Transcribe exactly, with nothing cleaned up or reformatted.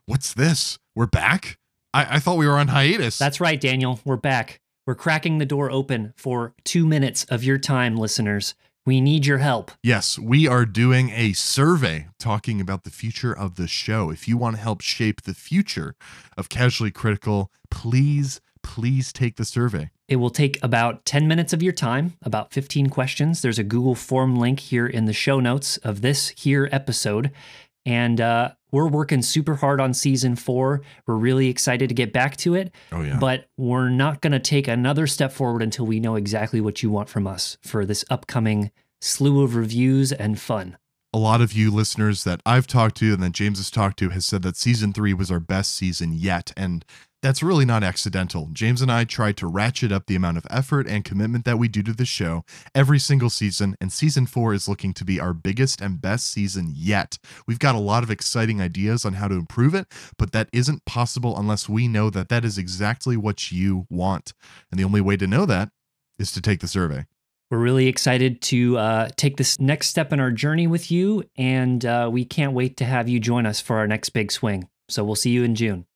What's this? We're back? I, I thought we were on hiatus. That's right, Daniel. We're back. We're cracking the door open for two minutes of your time, listeners. We need your help. Yes, we are doing a survey talking about the future of the show. If you want to help shape the future of Casually Critical, please, please take the survey. It will take about ten minutes of your time, about fifteen questions. There's a Google form link here in the show notes of this here episode. And uh, we're working super hard on season four. We're really excited to get back to it. Oh, yeah. But we're not going to take another step forward until we know exactly what you want from us for this upcoming slew of reviews and fun. A lot of you listeners that I've talked to and that James has talked to has said that season three was our best season yet. And that's really not accidental. James and I try to ratchet up the amount of effort and commitment that we do to the show every single season, and season four is looking to be our biggest and best season yet. We've got a lot of exciting ideas on how to improve it, but that isn't possible unless we know that that is exactly what you want. And the only way to know that is to take the survey. We're really excited to uh, take this next step in our journey with you, and uh, we can't wait to have you join us for our next big swing. So we'll see you in June.